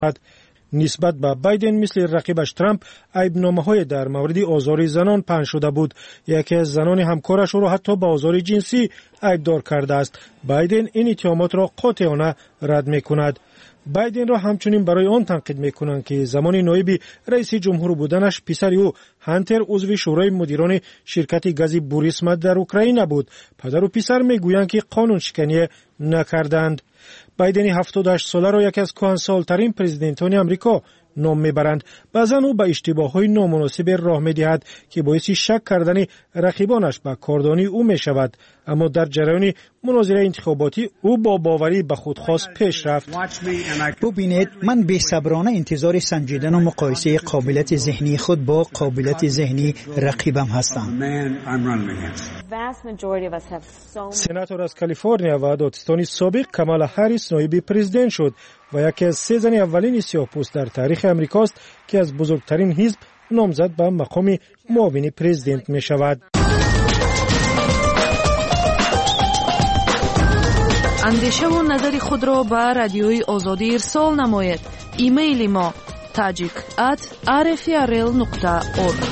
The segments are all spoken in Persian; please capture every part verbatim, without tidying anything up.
نسبت به بایدن مثل رقیبش ترامپ عیب‌نامه‌های در مورد آزار زنان پنهان شده بود. یکی از زنان همکارش او را حتی به آزار جنسی عیبدار کرده است. بایدن این اتهامات را قاطعانه رد می‌کند. بایدن را همچنین برای آن تنقید می‌کنند که زمان نایب رئیس جمهور بودنش پسر او هانتر عضو شورای مدیران شرکت گازی بوریسما در اوکراین بود. پدر و پسر می‌گویند که قانون شکنی نکردند. بایدن هفتاد و هشت ساله را یکی از کهنسال‌ترین پرزیدنتان آمریکا نام میبرند. بعضن او به اشتباه‌های نامناسب راه می‌دهد که باعث شک کردن رقیبانش به کاردانی او می‌شود، اما در جریان مناظره انتخاباتی او با باوری به خودخواست پیش رفت. ببینید، من بی‌صبرانه انتظار سنجیدن و مقایسه قابلیت ذهنی خود با قابلیت ذهنی رقیبم هستم. سناتور از کالیفرنیا و دادستانی سابق کامالا هریس نایب پرزیدنت شد و یکی از سه زن اولین سیاه‌پوست در تاریخ امریکاست که از بزرگترین حزب نامزد به مقام معاون پرزیدنت می شود. اندیشه و نظر خود را به رادیوی آزادی ارسال نمایید. ایمیل ما tajik at r f r l nokta org.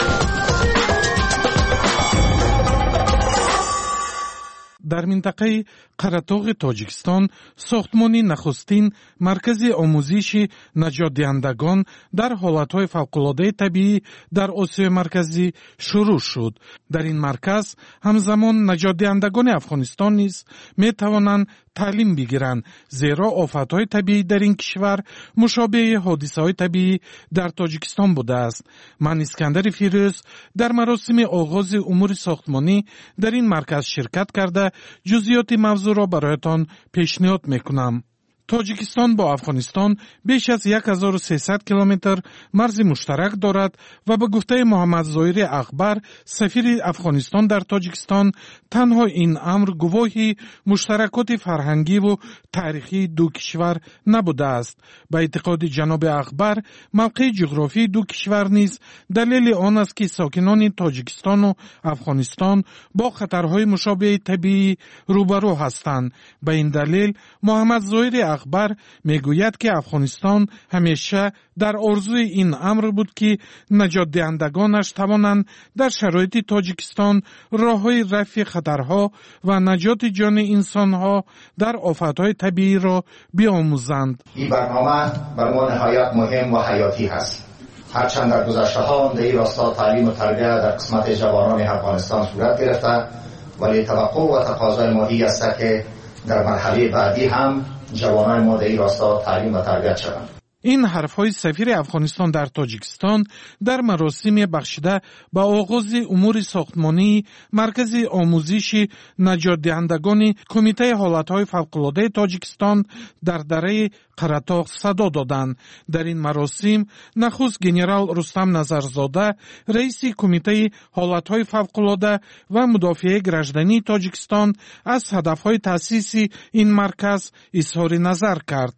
در منطقه قره‌طاق تاجیکستان ساختمانی نخستین مرکز آموزش نجات دهندگان در حالتهای فوق‌العاده طبیعی در آسیای مرکزی شروع شد. در این مرکز همزمان نجات دهندگان افغانستان نیز می توانند تعلیم بگیرند، زیرا آفت‌های طبیعی در این کشور مشابه حادثه‌های طبیعی در تاجیکستان بوده است. من اسکندر فیروز در مراسم آغاز امور ساختمانی در این مرکز شرکت کرده جزئیات موضوع را برایتان پیشنهاد میکنم. تاجیکستان با افغانستان بیش از هزار و سیصد کیلومتر مرز مشترک دارد و به گفته محمد ظاهر اخبر سفیر افغانستان در تاجیکستان، تنها این امر گواهی مشترکات فرهنگی و تاریخی دو کشور نبوده است. به اعتقاد جناب اخبر، موقع جغرافی دو کشور نیز دلیل آن است که ساکنان تاجیکستان و افغانستان با خطرهای مشابه طبیعی روبرو هستند. به این دلیل محمد ظاهر اخبر میگوید که افغانستان همیشه در آرزوی این امر بود که نجات دهندگانش توانند در شرایط تاجیکستان راههای رفع خطرها و نجات جان انسانها در آفتهای طبیعی را بیاموزند. این برنامه بر ما نهایت مهم و حیاتی است. هرچند در گذشته ها در این راستا تعلیم و تربیت در قسمت جوانان افغانستان صورت گرفته، ولی توقع و تقاضای مالی است که در مرحله بعدی هم جوانان ما در این راستا تعلیم و تربیت شوند. این حرفهای سفیر افغانستان در تاجیکستان در مراسم بخشیده به آغاز امور ساختمانی مرکز آموزش نجات دهندگان کمیته حالتهای فوق‌العاده تاجیکستان در دره قره‌طاق صدا دادند. در این مراسم نخست گنرال رستم نظرزاده رئیس کمیته حالتهای فوق‌العاده و مدافع گراجدانی تاجیکستان از هدفهای تأسیس این مرکز اظهار نظر کرد.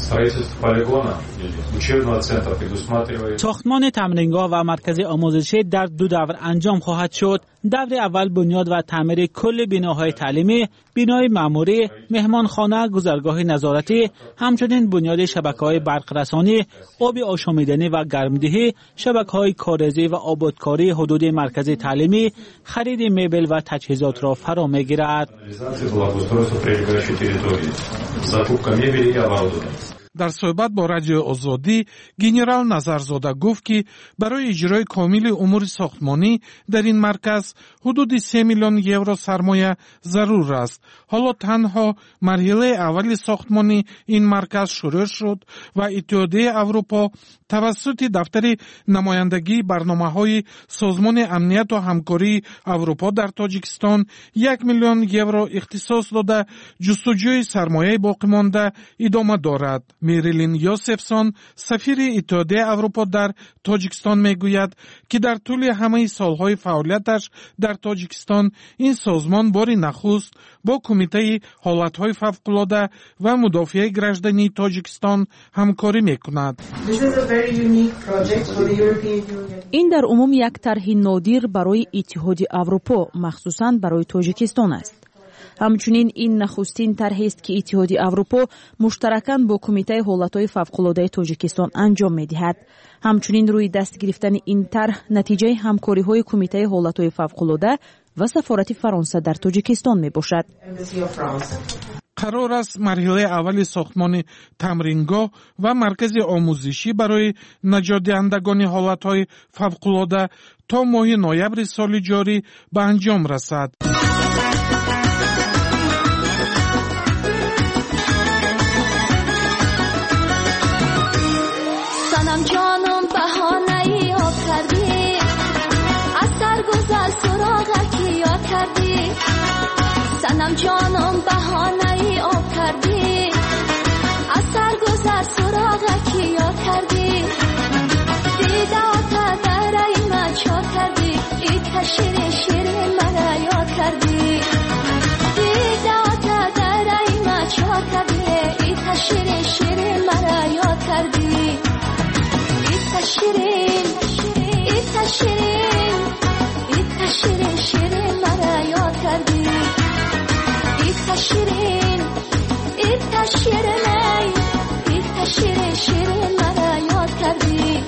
ساختمان تمرینگاه و مرکز آموزشی در دو دور انجام خواهد شد. دور اول بنیاد و تعمیر کل بناهای تعلیمی، بنای معموری، مهمانخانه، گذرگاه نظارتی، همچنین بنیاد شبکه‌های برق‌رسانی، آب آشامیدنی و گرمدهی، شبکه‌های کاریزی و آبادکاری حدود مرکز تعلیمی، خرید مبل و تجهیزات را فرا می‌گیرد. در صحبت با رادیو آزادی، گنرال نظرزاده گفت که برای اجرای کامل امور ساختمانی در این مرکز حدود سه میلیون یورو سرمایه ضرور است. حالا تنها مرحله اول ساختمانی این مرکز شروع شد و اتحادیه اروپا توسط دفتر نمایندگی برنامه‌های سازمان امنیت و همکاری اروپا در تاجیکستان یک میلیون یورو اختصاص داده جستجوی سرمایه باقی مانده ادامه دارد. میریلین یوسفسون سفیر اتحادیه اروپا در تاجیکستان میگوید که در طول همه سالهای فعالیتش در تاجیکستان این سازمان باری نخست با کمیته حالتهای فوق‌العاده و مدافع گراجدانی تاجیکستان همکاری میکند. این در عموم یک طرح نادر برای اتحادیه اروپا مخصوصاً برای تاجیکستان است. همچنین این نخستین طرحی است که اتحادیه اروپا مشترکاً با کمیته حالتهای فوق‌العاده تاجیکستان انجام می‌دهد. همچنین روی دست گرفتن این طرح نتیجه همکاری‌های کمیته حالتهای فوق‌العاده و سفارت فرانسه در تاجیکستان میباشد. قرار است مرحله اول ساختمان تمرینگاه و مرکز آموزشی برای نجات دهندگان حالتهای فوق‌العاده تا ماه نوامبر سال جاری به انجام رسد. سنم جانم بهانه‌ای آب کردی، از سرگذر سراغکی یاد کردی. سنم جانم بهانه‌ای آب کردی، از سرگذر سراغکی یاد کردی. دیده آتا در ایمه چا کردی، ای کشیر شیرین مرا یاد کردی. دیده آتا در ایمه چا کردی، ای کشیر شیرین مرا یاد کردی. ای کشیرین، ای کشیرین، ای کشیر شیرین مرا یاد کردی. ای شیرین، ای شیرین، ای شیرین شیرین مرا یاد کردی.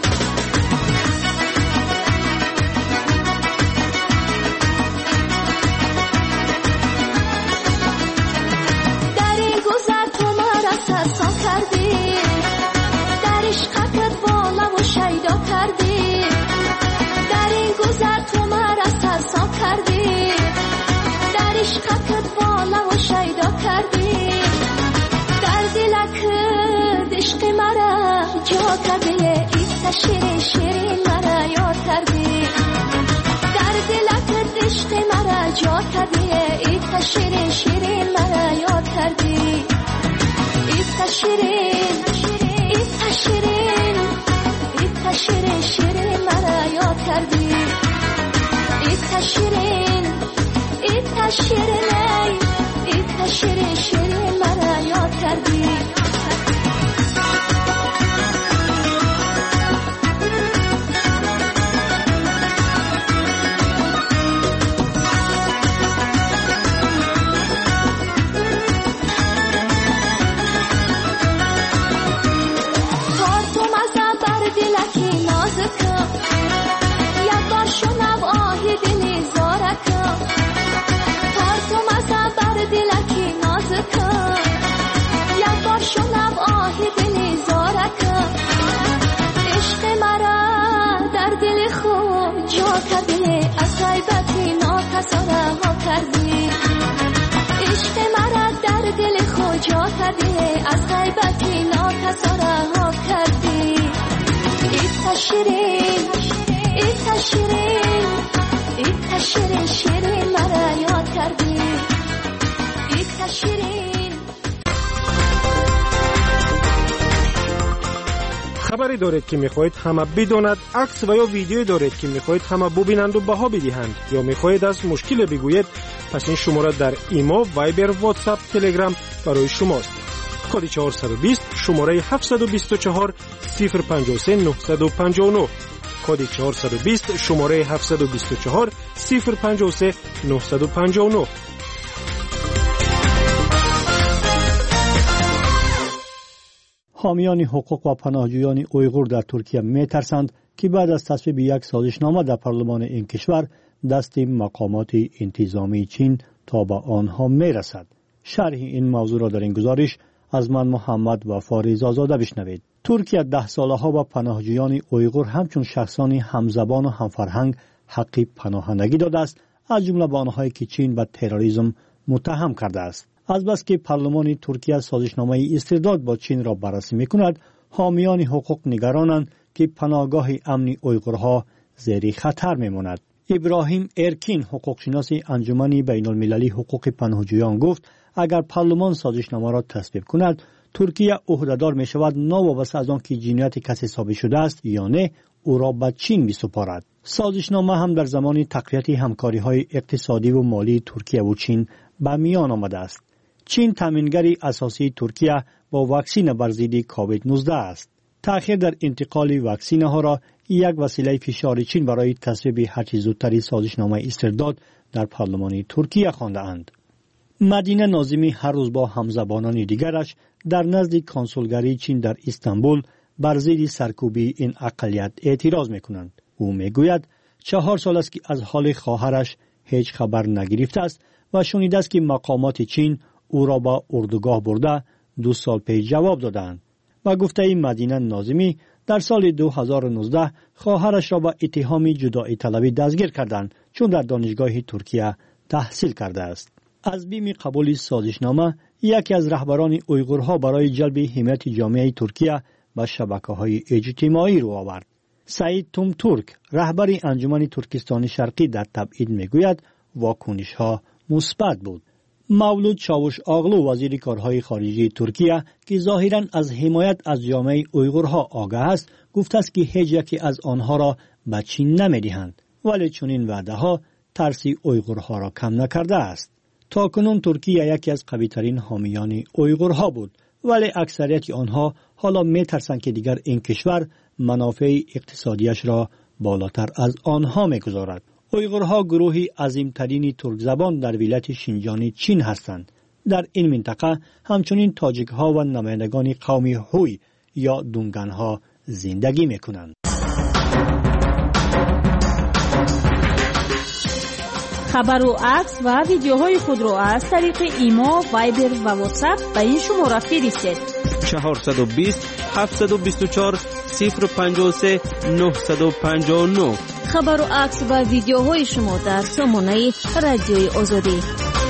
در این گذر تو مرا سرسام کردی، در عشقت بالا و شیدا کردی. در این گذر تو مرا سرسام کردی، در عشقت بالا و شیدا کردی. در دلت عشق مرا جا کردی، ای شیرین شیرین مرا یاد کردی. در دلت عشق مرا جا کردی، ای شیرین شیرین مرا یاد کردی. ای شیرین، ای شیرین، ای شیرین شیرین مرا یاد کردی. ای شیرین، ای شیرین، ای شیرین شیرین مرا یاد کردی. کارتم از بر دلکی نازکم، یک بار شنو آهی دلی زارکم. کارتم از بر دلکی نازکم، یک بار شنو آهی دلی زارکم. عشق مرا در دل خود جا کردی، از غیبتی ناکساره ها کردی. عشق مرا در دل خود جا کردی، از غیبتی ناکساره ها کردی. ای شیرین، ای شیرین، ای شیرین شیرین مرا یاد کردی. ای شیرین. خبری دارید که میخواهید همه بداند، عکس و یا ویدیویی دارید که میخواهید همه ببینند و بها بدهند، یا میخواهید از مشکل بگویید، پس این شماره در ایمو، وایبر، واتساپ، تلگرام برای شماست. کد چهارصد و بیست، شماره هفتصد و بیست و چهار صفر پنجاه و سه نهصد و پنجاه و نه. کد چهارصد و بیست، شماره هفتصد و بیست و چهار صفر پنجاه و سه نهصد و پنجاه و نه. حامیان حقوق و پناهجویان اویغور در ترکیه می‌ترسند که بعد از تصویب یک سازشنامه در پارلمان این کشور دست مقامات انتظامی چین تا به آنها می‌رسد. شرح این موضوع را در این گزارش از من محمد و فاریز آزاده بشنوید. ترکیه ده ساله ها به پناهجویان اویغور همچون شخصانی همزبان و همفرهنگ حق پناهندگی داده است، از جمله به آنهایی که چین به تروریسم متهم کرده است. از بس که پارلمان ترکیه سازشنامه استرداد با چین را بررسی می‌کند، حامیان حقوق نگرانند که پناهگاه امنی اویغورها زیر خطر می‌ماند. ابراهیم ارکین، حقوقشناس انجمن بین‌المللی حقوق پناهجویان گفت اگر پارلمان سازشنامه را تصویب کند، ترکیه عهده‌دار می‌شود ناوابسته از آن که جنایت کسی ثابت شده است یا نه او را به چین بسپارد. سازشنامه هم در زمان تقویت همکاری‌های اقتصادی و مالی ترکیه و چین به میان آمده است. چین تامینگری اساسی ترکیه با واکسن بر ضد کووید نوزده است. تأخیر در انتقال واکسن ها را یک وسیله فشار چین برای تصویب هرچه زودتر سازشنامه استرداد در پارلمان ترکیه خوانده‌اند. مدینه ناظمی هر روز با همزبانان دیگرش در نزد کنسولگری چین در استانبول بر ضد سرکوبی این اقلیت اعتراض میکنند. او میگوید چهار سال است که از حال خواهرش هیچ خبر نگرفته است و شنیده است که مقامات چین او را با اردوگاه برده دو سال پیش جواب دادند. و گفته مدینه ناظمی در سال دو هزار و نوزده خواهرش را با اتهام جدایی طلبی دستگیر کردند چون در دانشگاه ترکیه تحصیل کرده است. از بیم قبول سازشنامه یکی از رهبران اویغورها برای جلب حمایت جامعه ترکیه به شبکه‌های اجتماعی رو آورد. سعید تومتورک رهبر انجمن ترکستان شرقی در تبعید میگوید واکنش‌ها مثبت بود. مولود چاوش آغلو وزیر کارهای خارجی ترکیه که ظاهراً از حمایت از جامعه اویغورها آگاه است گفته است که هیچ یکی از آنها را به چین نمی‌دهند، ولی چنین وعده‌ها ترس اویغورها را کم نکرده است. تاکنون ترکیه یکی از قوی‌ترین حامیان اویغورها بود، ولی اکثریت آنها حالا می‌ترسند که دیگر این کشور منافع اقتصادیش را بالاتر از آنها می‌گذارد. اویغورها گروهی عظیمترین ترک زبان در ولایت شینجان چین هستند. در این منطقه همچنین تاجیک‌ها و نمایندگان قومی هوی یا دونگان‌ها زندگی می‌کنند. خبر و عکس و ویدیوهای خود را از طریق ایما، وایبر و واتساپ به این شماره فرستید. چهارصد و بیست هفتصد و بیست و چهار صفر پنجاه و سه نهصد و پنجاه و نه. خبر و عکس و ویدیوهای شما در سامانه رادیوی آزادی.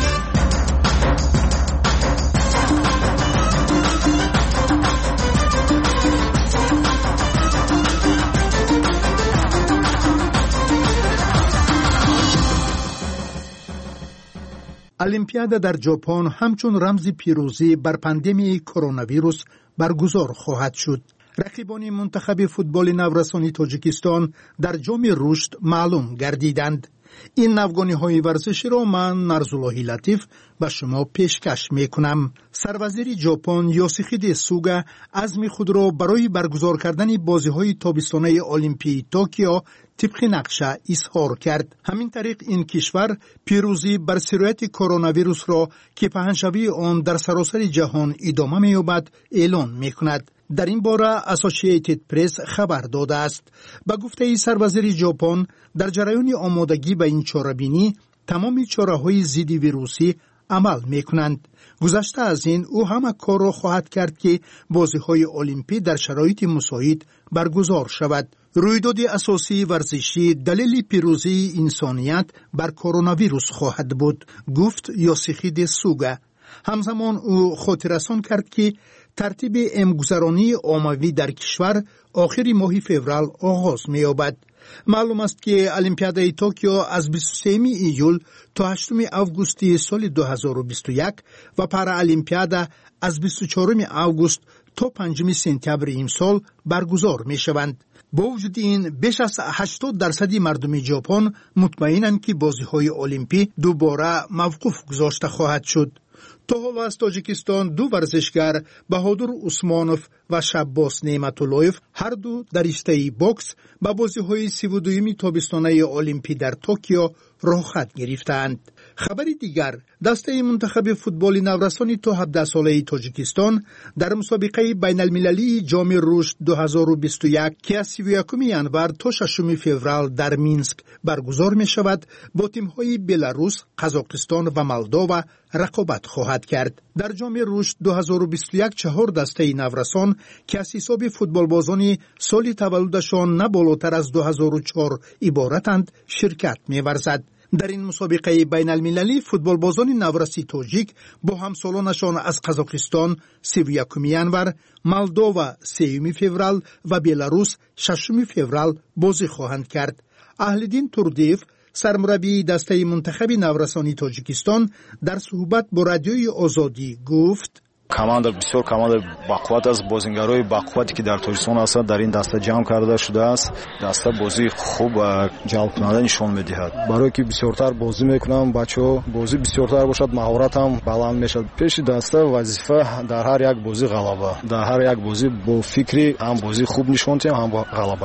المپیاد در ژاپن همچون رمز پیروزی بر پاندمی کرونا ویروس برگزار خواهد شد. رقیبان منتخب فوتبال نورسانی تاجیکستان در جام رشد معلوم گردیدند. این نوگانی‌های ورزشی را من نرزاللهی لطیف به شما پیشکش میکنم. سروزیر ژاپن یوسیخیده سوگا عزم خود را برای برگزار کردن بازی‌های تابستانه المپیک توکیو طبق نقشه اظهار کرد. همین طریق این کشور پیروزی بر سرایت کرونا ویروس را که پهنشوی آن در سراسر جهان ادامه می‌یابد اعلان می‌کند. در این باره اسوسییتد پرس خبر داده است. به گفته سروزیر ژاپن در جریان آمادگی به این چاره‌بینی تمام چاره‌های ضد ویروسی عمل می‌کنند. گذشته از این او همه کار را خواهد کرد که بازی‌های المپیک در شرایط مساعد برگزار شود. رویداد اساسی ورزشی دلیل پیروزی انسانیت بر کرونا ویروس خواهد بود، گفت یوسیخیده سوگا. همزمان او خاطررسان کرد که ترتیب امگذرانی عمومی در کشور آخر ماه فوریه آغاز می‌یابد. معلوم است که المپیاد توکیو از بیست و سوم ایول تا هشتم آگوست سال دو هزار و بیست و یک و پارالیمپیاد از بیست و چهارم آگوست تا پنجم سپتامبر این سال برگزار می‌شوند. با وجود این بیش از هشتاد درصد مردم ژاپن مطمئنند که بازی‌های المپیک دوباره موقوف گذاشته خواهد شد. تا حالا از تاجیکستان دو ورزشگر بهادر عثمانوف و شباس نعمت‌اللهیف هر دو در رشته باکس به بازی‌های سی و دوم تابستانه المپیک در توکیو راه خط گرفتند. خبری دیگر، دسته منتخب فوتبال نورسانی تا هفده ساله تاجیکستان در مسابقه بین المللی جام رشد دو هزار و بیست و یک که از سی و یکم ژانویه تا ششم فوریه در مینسک برگزار می شود با تیم‌های بلاروس، قزاقستان و مولداوا رقابت خواهد کرد. در جام رشد دو هزار و بیست و یک چهار دسته نورسان که از حساب فوتبال بازان سال تولدشان نه بالاتر از دو هزار و چهار عبارتند شرکت می‌ورزد. در این مسابقه بین المللی فوتبال بازان نورسی تاجیک با همسالانشان از قزاقستان سی و یکم ژانویه، مولداوا سوم فوریه و بلاروس ششم فوریه بازی خواهند کرد. اهلدین توردیف سرمربی دسته منتخب نورسانی تاجیکستان در صحبت با رادیوی آزادی گفت: команда بسیار команда бақувват аст. бозингарои бақуввате ки дар тоҷикистон ҳастанд дар ин даста ҷамъ карда шудааст. даста бозии хуб ва ҷалбкунанда нишон медиҳад. барое ки бисёртар бозӣ мекунанд бачаҳо, бозӣ бисёртар бошад, маҳорат ҳам баланд мешавад. пеши даста вазифа дар ҳар як бозӣ ғалаба. дар ҳар як бозӣ бо фикри ҳам бозӣ хуб нишон диҳем, ҳам ғалаба.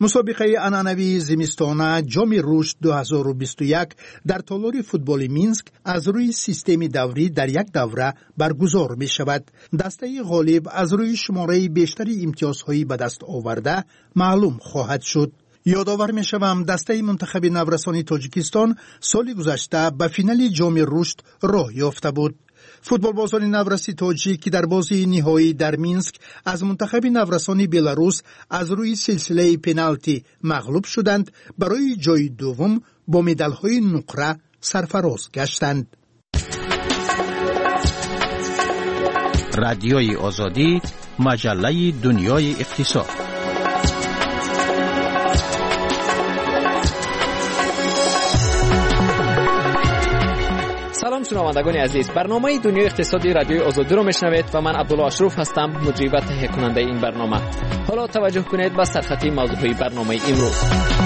مسابقه عنعنوی زمستانه جام رشد دو هزار و بیست و یک در تالار فوتبال مینسک از روی سیستم دوری در یک دوره برگزار می شود. دسته غالب از روی شماره بیشتری امتیازهایی به دست آورده معلوم خواهد شد. یادآور می شوم دسته منتخب نورسانی تاجیکستان سال گذشته به فینال جام رشد راه یافته بود. فوتبالبازان نورسی تاجیک که در بازی نهایی در مینسک از منتخب نورسانی بلاروس از روی سلسله پنالتی مغلوب شدند، برای جای دوم با مدال‌های نقره سرفراز گشتند. رادیوی آزادی، مجله دنیای اقتصاد. سلام شنوندگان عزیز، برنامه دنیای اقتصادی رادیوی آزادی رو میشنوید و من عبدالله اشرف هستم، مجری و تهیه کننده این برنامه. حالا توجه کنید به سرخطی موضوعی برنامه امروز.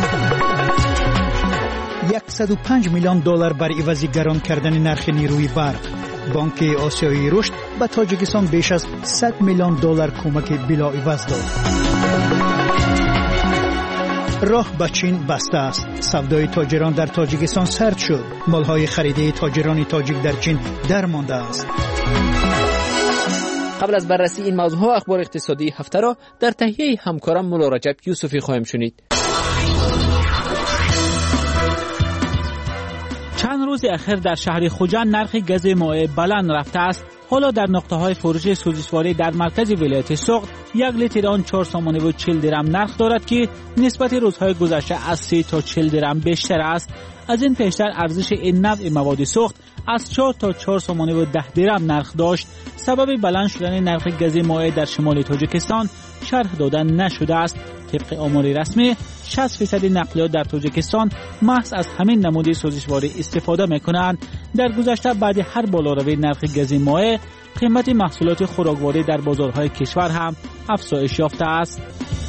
صد و پنج میلیون دلار بر عوض گران کردن نرخ نیروی برق. بانک آسیایی رشد به تاجیکستان بیش از صد میلیون دلار کمک بلا عوض داد. راه به چین بسته است. سودای تاجران در تاجیکستان سرد شد. مالهای خریده تاجران تاجیک در چین درمانده است. قبل از بررسی این موضوع ها اخبار اقتصادی هفته را در تهیه همکارم مولا رجب یوسفی خواهیم شنید. چند روز اخیر در شهر خوجند نرخ گاز مایع بلند رفته است. حالا در نقطه‌های فروش سوزشواری در مرکز ولایت سوخت یک لیتر آن چهار تومان و چهل درم نرخ دارد که نسبت روزهای گذشته از سه تا چهل درم بیشتر است. از این پیشتر ارزش این نوع مواد سوخت از چهار تا چهار تومان و ده درم نرخ داشت. سبب بلند شدن نرخ گاز مایع در شمال تاجیکستان شرح دادن نشده است. طبق آمار رسمی شصت درصد نقلیات در تاجیکستان محض از همین نمود سوزشواری استفاده میکنند. در گذشته بعد هر بالاروی نرخ گاز مایع قیمت محصولات خوراکواری در بازارهای کشور هم افزایش یافته است.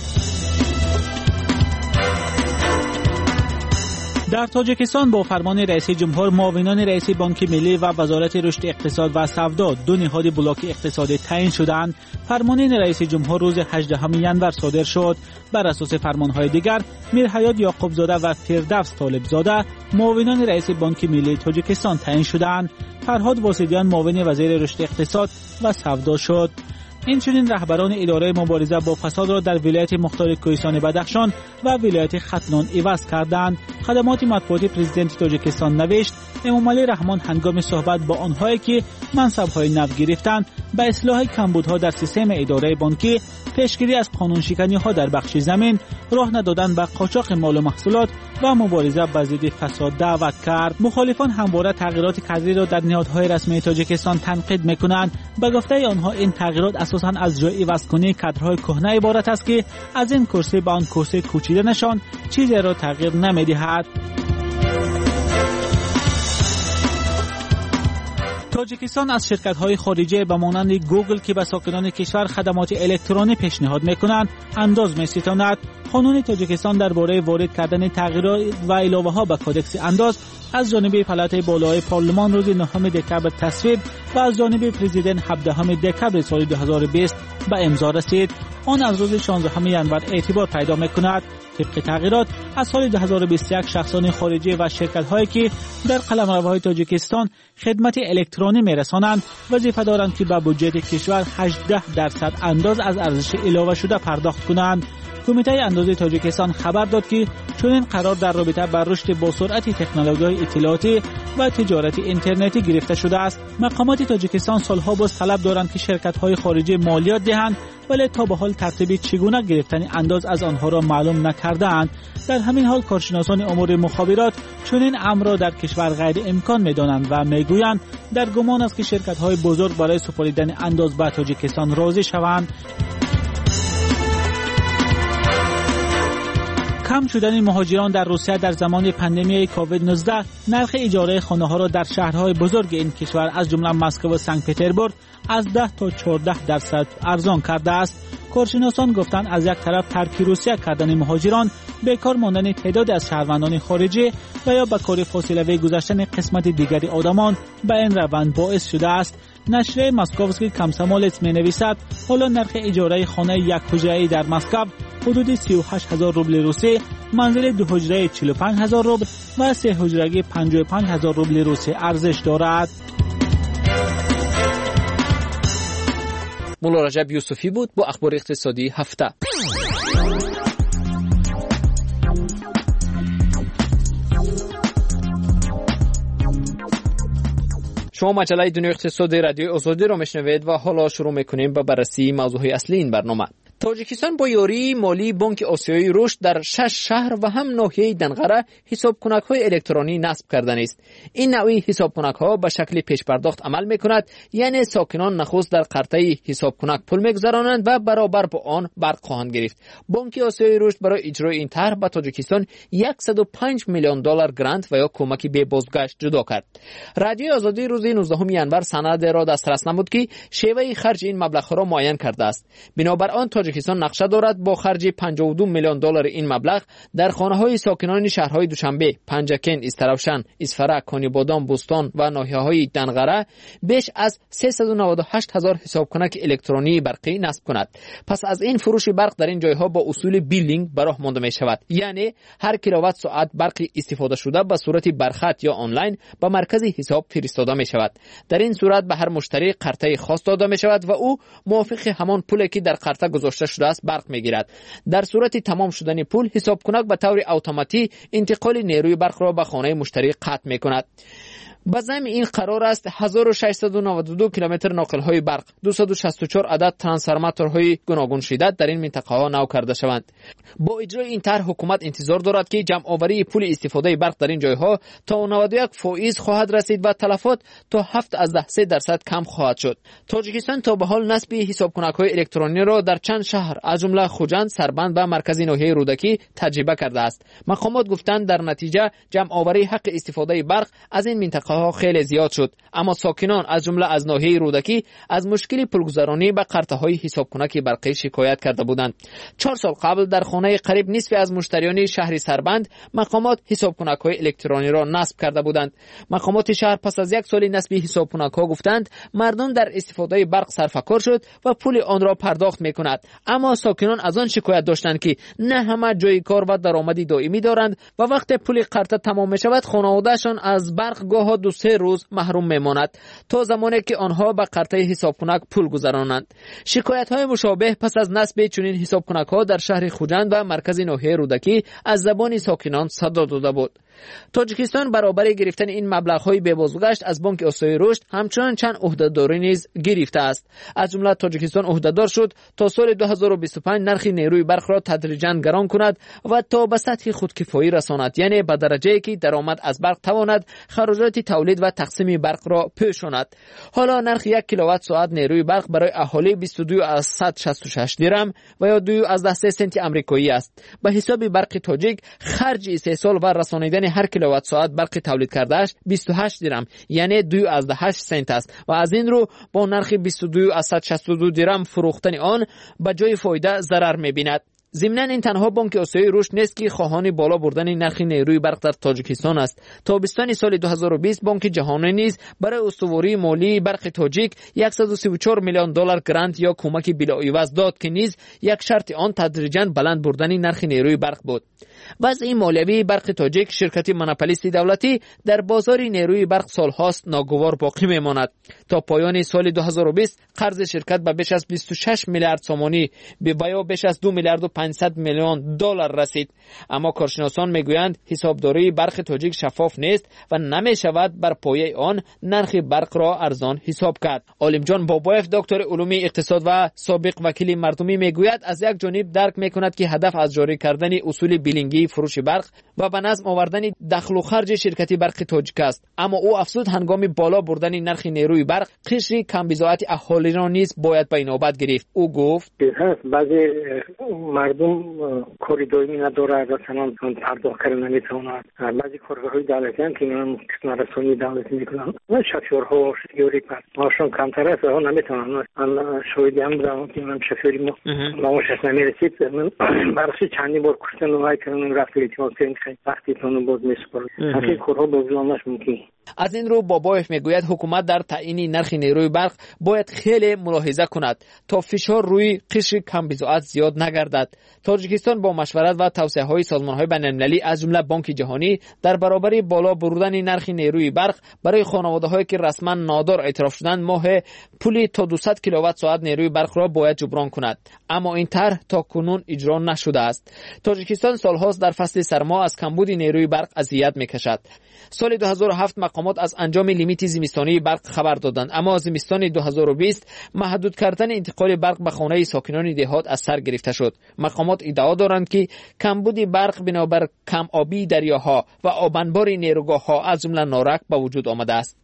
در تاجیکستان با فرمان رئیس جمهور معاونان رئیس بانک ملی و وزارت رشد اقتصاد و سودا دو نهاد بلاک اقتصادی تعیین شدند. فرمان رئیس جمهور روز هجدهم ینور صادر شد. بر اساس فرمانهای دیگر میرحیات یعقوب زاده و فردوس طالب زاده معاونان رئیس بانک ملی تاجیکستان تعیین شدند. فرهاد واسدیان معاون وزیر رشد اقتصاد و سودا شد. این چنین رهبران اداره مبارزه با فساد را در ولایت مختار کوهستان بدخشان و ولایت ختلان عوض کردند. خدمات مطبوعاتی پرزیدنت تاجیکستان نوشت امامعلی رحمان هنگام صحبت با آنهایی که منصب‌های نو گرفتند به اصلاح کمبودها در سیستم اداره بانکی، پیشگیری از قانونشکنی‌ها در بخش زمین، راه ندادن به قاچاق مال و محصولات و مبارزه با ضد فساد دعوت کرد. مخالفان همواره تغییرات کادری را در نهادهای رسمی تاجیکستان تنقید می‌کنند. به گفته آنها این تغییرات اساساً از جای عوض‌کنی کادرهای کهنه عبارت است که از این کرسی به آن کرسی کوچیدنشان چیزی را تغییر نمی‌دهد. تاجیکستان از شرکت‌های خارجی به مانند گوگل که به ساکنان کشور خدمات الکترونی پیشنهاد می‌کنند انداز می‌ستاند. قانون تاجیکستان درباره وارد کردن تغییرات و علاوه‌ها به کدکس انداز از جانب پالات بالای پارلمان روز نهم دکبر تصویب و از جانب پرزیدنت هفدهم دکبر سال دو هزار و بیست به امضا رسید. آن از روز شانزدهم ینور اعتبار پیدا می‌کند. طبق تغییرات از سال دو هزار و بیست و یک شخصان خارجی و شرکت‌هایی که در قلمروهای تاجیکستان خدمت الکترونی می‌رسانند وظیفه دارند که به بودجه کشور هجده درصد انداز از ارزش علاوه شده پرداخت کنند. کمیته اندازه تاجیکستان خبر داد که چنین قرار در رابطه با رشد با سرعت تکنولوژی اطلاعاتی و تجارت اینترنتی گرفته شده است. مقامات تاجیکستان سالها باز طلب دارند که شرکت‌های خارجی مالیات دهند، ولی تا به حال ترتیب چگونه گرفتن انداز از آنها را معلوم نکردند. در همین حال کارشناسان امور مخابرات چنین امر را در کشور غیر امکان می‌دانند و می‌گویند در گمان است که شرکت‌های بزرگ برای سپردن انداز به تاجیکستان راضی شوند. کم شدن مهاجران در روسیه در زمان پاندمی کووید نوزده نرخ اجاره خانه‌ها را در شهرهای بزرگ این کشور از جمله مسکو و سنت پترزبورگ از ده تا چهارده درصد ارزان کرده است. کارشناسان گفتند از یک طرف ترک روسیه کردن مهاجران، بیکار ماندن تعداد از شهروندان خارجی و یا به کار فاصله‌ای گذاشتن قسمت دیگری آدمان به این روند باعث شده است. نشریه مسکووسکی کامسومولتس می‌نویسد حالا نرخ اجاره خانه یک حجره‌ای در مسکو حدود سی و هشت هزار روبل روسی، منزل دو حجره چهل و پنج هزار روبل و سه حجره‌ای پنجاه و پنج هزار روبل روسی ارزش دارد. مولا رجب یوسفی بود با اخبار اقتصادی هفته. شما مجله دنیای اقتصادی رادیو آزادی را میشنوید و حالا شروع میکنیم با بررسی موضوع اصلی این برنامه. تاجیکستان با یاری مالی بانک آسیایی رشد در شش شهر و هم ناحیه دنقره حسابکنک‌های الکترونی نصب کردن است. این نوعی حسابکنک‌ها به شکل پیش پرداخت عمل می‌کند، یعنی ساکنان نخست در قرطه حسابکنک پول می‌گذرانند و برابر با آن برق خواهند گرفت. بانک آسیایی رشد برای اجرای این طرح به تاجیکستان صد و پنج میلیون دلار گرانت و یا کمک به بازگشت جدا کرد. رادیو آزادی روز نوزدهم ژانویه سند را دسترس نمود که شیوه خرج این مبلغ را معین کرده است. بنابر آن تاجیکستان نقشه دارد با خرج پنجاه و دو میلیون دلار این مبلغ در خانه‌های ساکنان شهرهای دوشنبه، پنجکن، استراوشن، اسفرا، کانیبادان، بوستان و ناحیه‌های دنقره بیش از سیصد و نود و هشت هزار حسابکنک الکترونی برقی نصب کند. پس از این فروش برق در این جایها با اصول بیلینگ به راه مانده می شود، یعنی هر کیلووات ساعت برقی استفاده شده به صورت برخط یا آنلاین به مرکز حساب فرستاده می شود. در این صورت به هر مشتری قرطه خاص داده می شود و او موافق همان پولی که در قرطه گذاشته شده است برق میگیرد. در صورت تمام شدن پول حسابکنک به طور اتوماتیک انتقال نیروی برق را به خانه مشتری قطع میکند. با ضمن این قرار است هزار و ششصد و نود و دو کیلومتر ناقل‌های برق، دویست و شصت و چهار عدد ترانسفورماتورهای گوناگون شدت در این منطقه ها نو کرده شوند. با اجرای این طرح حکومت انتظار دارد که جمع آوری پول استفاده برق در این جایها تا نود و یک فائز خواهد رسید و تلفات تا هفت از ده سه درصد کم خواهد شد. تاجیکستان تا به حال نصب حسابکنک‌های الکترونی را در چند شهر از جمله خوجند، سربند و مرکزی ناحیه رودکی تجربه کرده است. مقامات گفتند در نتیجه جمع آوری حق استفاده برق از این منطقه ها خیلی زیاد شد، اما ساکنان از جمله از ناحیه رودکی از مشکل پولگذرانی به قرطه های حسابکنک برقی شکایت کرده بودند. چهار سال قبل در خانه قریب نصف از مشتریان شهر سربند مقامات حسابکنک های الکترونی را نصب کرده بودند. مقامات شهر پس از یک سال نصب حسابکنک ها گفتند مردم در استفاده برق سرفکار شد و پول آن را پرداخت میکند، اما ساکنان از آن شکایت داشتند که نه همه جای کار و درآمدی دائمی دارند و وقتی پول قرطه تمام میشود خانوادهشان از برق گاه دو سه روز محروم میماند تا زمانی که آنها به قرطه حسابکنک پول گذرانند. شکایت های مشابه پس از نصب چنین حسابکنک ها در شهر خوجند و مرکز ناحیه رودکی از زبان ساکنان صدا داده بود. تاجیکستان برابر گرفتن این مبلغ های به بازگشت از بانک آسیایی رشد همچنان چند عهدهداری نیز گرفته است. از جمله تاجیکستان عهدهدار شد تا سال دو هزار و بیست و پنج نرخ نیروی برق را تدریجاً گران کند و تا به سطح خودکفایی رساند، یعنی به درجه‌ای که درآمد از برق تواند خراجات تولید و تقسیم برق را پوشاند. حالا نرخ یک کیلووات ساعت نیروی برق برای اهالی بیست و دو از صد و شصت و شش درم و یا دو از ده سه سنت آمریکایی است. به حساب برق تاجیک خرج استحصال و رسانیدن هر کیلووات ساعت برق تولید کردهش بیست و هشت درم، یعنی دو از ده هشت سنت است و از این رو با نرخ بیست و دو از صد و شصت و دو درم فروختن آن به جای فایده ضرر می‌بیند. ضمناً این تنها بانک آسیایی رشد نیست که خواهان بالا بردن نرخ نیروی برق در تاجیکستان است. تابستان سال دو هزار و بیست بانک جهانی نیز برای استواری مالی برق تاجیک صد و سی و چهار میلیون دلار گرانت یا کمک بلاعوض داد که نیز یک شرط آن تدریجاً بلند بردن نرخ نیروی برق بود. وضع مالیوی برق تاجیک شرکتی مونوپولیست دولتی در بازار نیروی برق سالهاست ناگوار باقی میماند. تا پایان سال دو هزار و بیست قرض شرکت به بیش از بیست و شش میلیارد سومانی به بیان بیش از دو میلیارد و پانصد میلیون دلار رسید. اما کارشناسان میگویند حسابداری برق تاجیک شفاف نیست و نمیشود بر پایه آن نرخ برق را ارزان حساب کرد. عالم جان بابایف دکتر علوم اقتصاد و سابق وکیل مردمی میگوید از یک جانب درک میکند که هدف از جاری کردن اصول بیلینگی فروش برق و به نظم آوردن دخل و خرج شرکتی برق تاجیک است، اما او افزود هنگام بالا بردن نرخ نیروی برق قشری کم بضاعت اهالی را نیز باید به نوبت گرفت. او گفت بعضی مردم کاری دائمی نداره، مثلا پرداخت کردن نمیتونه. بعضی کارگاه‌های دولتی هم که اینا قسم رسانی دولتی میکنن، نه شفیرها شفیری پر ماشون کمتر است، ها نمیتونن. من شاهدی هم بودم که من شفیری ما ماشش نمیرسید، من برای چندی بار کشتن و وای کردن رفت التماس کردن خیلی وقتی تونو باز میسپارن. همین کارها بازیانش ممکن. از این رو بابایف میگوید حکومت در تعیین نرخ نیروی برق باید خیلی ملاحظه کند تا فشار روی قشر کم بضاعت زیاد نگردد. تاجیکستان با مشورت و توصیه‌های سازمان‌های بین‌المللی از جمله بانک جهانی در برابر بالا بردن نرخ نیروی برق برای خانواده‌هایی که رسما نادار اعتراف شدند ماه پولی تا دویست کیلووات ساعت نیروی برق را باید جبران کند، اما این طرح تا کنون اجرا نشده است. تاجیکستان سال‌هاست در فصل سرما از کمبود نیروی برق اذیت می‌کشد. سال دو هزار و هفت مقامات از انجام لیمیت زمستانی برق خبر دادند، اما زمستان دو هزار و بیست محدود کردن انتقال برق به خانه ساکنان دهات از سر گرفته شد. مقامات ادعا دارند که کمبود برق بنابر کم آبی دریاها و آبانبار نیروگاه‌ها از جمله نارک به وجود آمده است.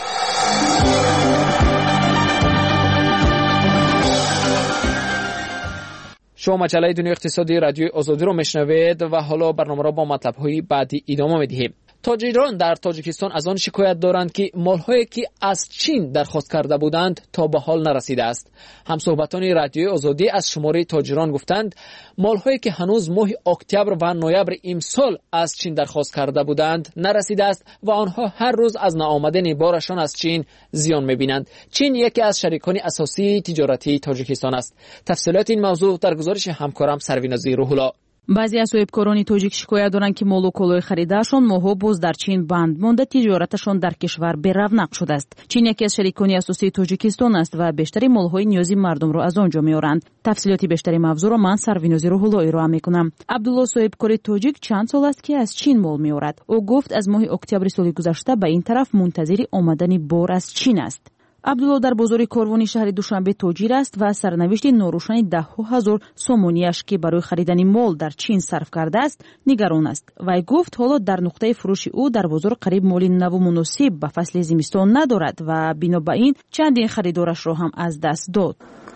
شما مجله دنیای اقتصادی رادیو آزادی رو میشنوید و حالا برنامه را با مطلب‌های بعدی ادامه می‌دهیم. تاجران در تاجیکستان از آن شکایت دارند که مال‌هایی که از چین درخواست کرده بودند تا به حال نرسیده است. همصحبتان رادیو آزادی از شماره تاجران گفتند مال‌هایی که هنوز ماه اکتبر و نوامبر امسال از چین درخواست کرده بودند نرسیده است و آنها هر روز از ناآمدن بارشان از چین زیان می‌بینند. چین یکی از شریکان اساسی تجارتی تاجیکستان است. تفصیلات این موضوع در گزارش همکارم سروینازی روح‌الله. баъзе аз соҳибкорони тоҷик шикоят доранд ки молу колои харидаашон моҳҳо боз дар чин банд монда тиҷораташон дар кишвар беравнақ шудааст. чин яке аз шарикони асосии тоҷикистон аст ва бештари молҳои ниёзи мардумро аз он ҷо меоранд. тафсилоти бештари мавзӯъро ман сарвинози рӯҳулло ироа мекунам. абдулло соҳибкори тоҷик чанд сол аст ки аз чин мол меорад. ӯ гуфт аз моҳи октябри соли гузашта ба ин тараф мунтазири омадани бор аз чин аст. абдулло дар бозори корвони шаҳри душанбе тоҷир аст ва сарнавишти норӯшани даҳҳо ҳазор сомониаш ки барои харидани мол дар чин сарф кардааст нигарон аст. вай гуфт ҳоло дар нуқтаи фурӯши ӯ дар бозор қариб моли наву муносиб ба фасли зимистон надорад ва бино ба ин чандин харидорашро ҳам аз даст дод.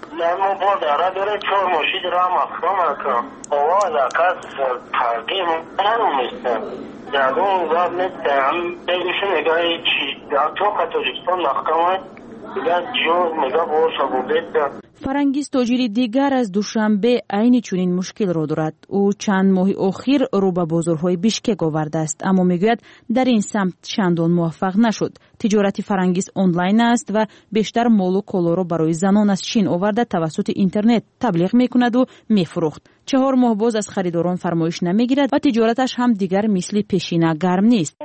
фарангиз тоҷири дигар аз душанбе айни чунин мушкилро дорад. ӯ чанд моҳи охир рӯ ба бозорҳои бишкек овардааст, аммо мегӯяд дар ин самт чандон муваффақ нашуд. тиҷорати фарангиз онлайн аст ва бештар молу колоро барои занон аз чин оварда тавассути интернет таблиғ мекунаду мефурӯхт. чаҳор моҳ боз аз харидорон фармоиш намегирад ва тиҷораташ ҳам дигар мисли пешина гарм нест.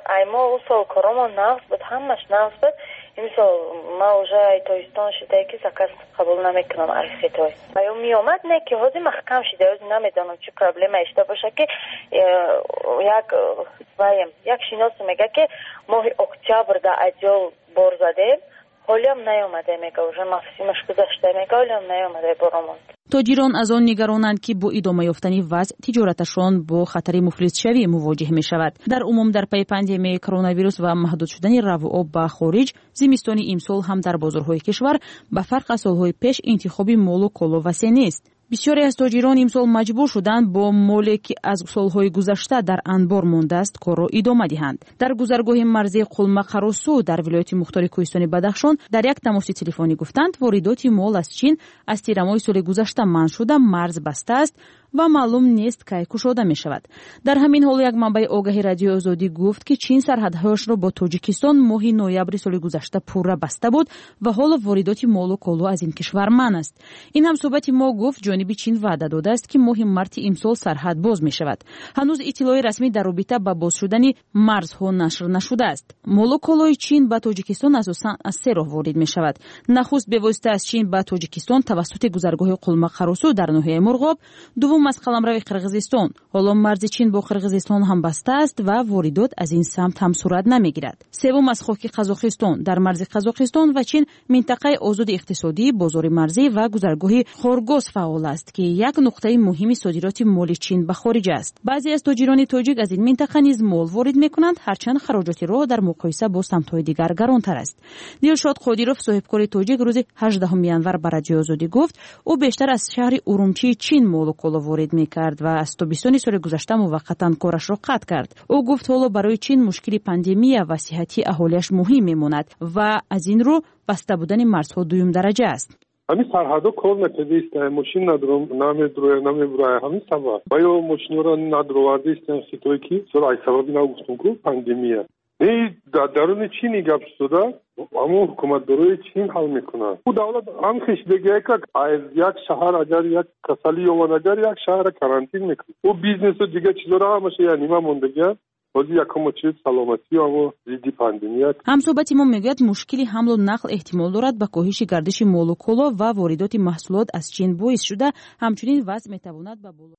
имсол ма уже тоистон шида ки заказ қабул намекунам архи той. Аю миомад не ки ҳози маҳкам шида, ҳози намедонам чӣ проблема ишта боша ки як ваем як шинос мега ки моҳи октябр да аҷол бор задем, ҳолиам наёмаде мега, уже мавсимаш гузашта мега, ҳолиам наёмаде боромон. тоҷирон аз он нигаронанд ки бо идома ёфтани вазъ тиҷораташон бо хатари муфлисшавӣ мувоҷиҳ мешавад. дар умум дар пайи пандемияи коронавирус ва маҳдуд шудани равооб ба хориҷ зимистони имсол ҳам дар бозорҳои кишвар ба фарқ аз солҳои пеш интихоби молу коло васеъ нест. бисёре аз тоҷирон имсол маҷбур шуданд бо моле ки аз солҳои гузашта дар анбор мондааст корро идома диҳанд. дар гузаргоҳи марзии қулмақаросу дар вилояти мухтори кӯҳистони бадахшон дар як тамоси телефонӣ гуфтанд воридоти мол аз чин аз тирамоҳи соли гузашта манъ шуда марз бастааст ва маълум нест кай кушода мешавад. дар ҳамин ҳол як манбаи огаҳи радиои озодӣ гуфт ки чин сарҳадҳояшро бо тоҷикистон моҳи ноябри соли гузашта пурра баста буд ва ҳоло воридоти молу коло аз ин кишвар манъ аст. ин ҳамсӯҳбати мо гуфт ҷониби чин ваъда додааст ки моҳи марти имсол сарҳад боз мешавад. ҳанӯз иттилои расмӣ дар робита ба боз шудани марзҳо нашр нашудааст. молу колои чин ба тоҷикистон асосан аз се роҳ ворид мешавад. нахуст бевосита аз чин ба тоҷикистон тавассути гузаргоҳи қулмақаросу дар ноҳияи мурғоб, дуввум аз қаламрави қирғизистон. ҳоло марзи чин бо қирғизистон ҳам баста аст ва воридот аз ин самт ҳам сурат намегирад. севум аз хоки қазоқистон. дар марзи қазоқистон ва чин минтақаи озоди иқтисодӣ, бозори марзӣ ва гузаргоҳи хоргоз фаъол مال است که یک نقطه مهم صادرات مال چین به خارج است. بعضی از تاجران تاجیک از این منطقه نیز مال وارد میکنند، هرچند خراجات راه در مقایسه با سمت‌های دیگر گرانتر است. دلشاد قادیروف صاحبکار تاجیک روز هجدهم ینور به رادیو آزادی گفت او بیشتر از شهر ارومچی چین مال و کالا وارد میکرد و از تابستان سال گذشته موقتا کارش را قطع کرد. او گفت حالا برای چین مشکل پاندمی و صحتی اهالیش مهم میماند و از این رو بسته بودن مرزها دوم درجه است. همین سرحدها کار نکرده است، ماشین ندارم، نمیدروه نمیبره، همین سبب باید ماشین را ندروارده است خیلی که سر سببی نگفتم که پاندمیه. نه در درون چینی گپ شده، اما حکومت دروی چین حل میکنه. او دولت هم خیش بگه که از یک شهر اگر یک کسلی و اگر یک شهر کرانتین میکنه. او بیزنس دیگه چیزا را همش یعنی ما موندگه. بازی یکم چیز سلامتی و زیدی پاندمیات. همصحبت ما میگوید مشکلی حمل و نقل احتمال دارد به کاهش گردش مال و کالا و واردات محصولات از چین باعث شده، همچنین وضع میتواند به بالا